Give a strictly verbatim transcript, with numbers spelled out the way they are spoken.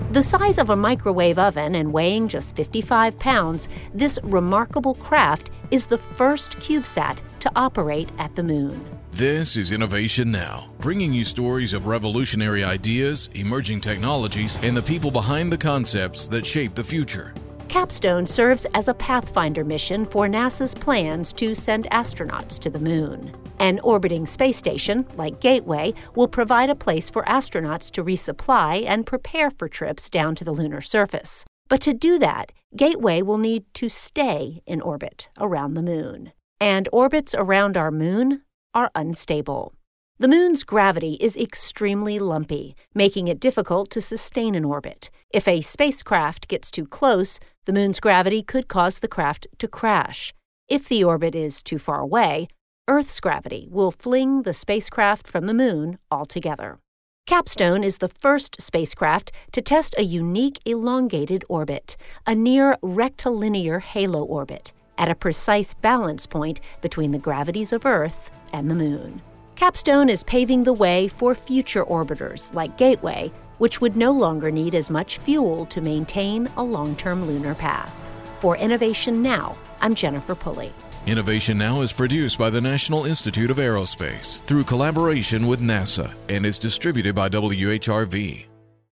The size of a microwave oven and weighing just fifty-five pounds, this remarkable craft is the first CubeSat to operate at the moon. This is Innovation Now, bringing you stories of revolutionary ideas, emerging technologies, and the people behind the concepts that shape the future. Capstone serves as a pathfinder mission for NASA's plans to send astronauts to the moon. An orbiting space station, like Gateway, will provide a place for astronauts to resupply and prepare for trips down to the lunar surface. But to do that, Gateway will need to stay in orbit around the moon. And orbits around our moon are unstable. The moon's gravity is extremely lumpy, making it difficult to sustain an orbit. If a spacecraft gets too close, the moon's gravity could cause the craft to crash. If the orbit is too far away, Earth's gravity will fling the spacecraft from the moon altogether. Capstone is the first spacecraft to test a unique elongated orbit, a near rectilinear halo orbit, at a precise balance point between the gravities of Earth and the moon. Capstone is paving the way for future orbiters like Gateway, which would no longer need as much fuel to maintain a long-term lunar path. For Innovation Now, I'm Jennifer Pulley. Innovation Now is produced by the National Institute of Aerospace through collaboration with NASA and is distributed by W H R V.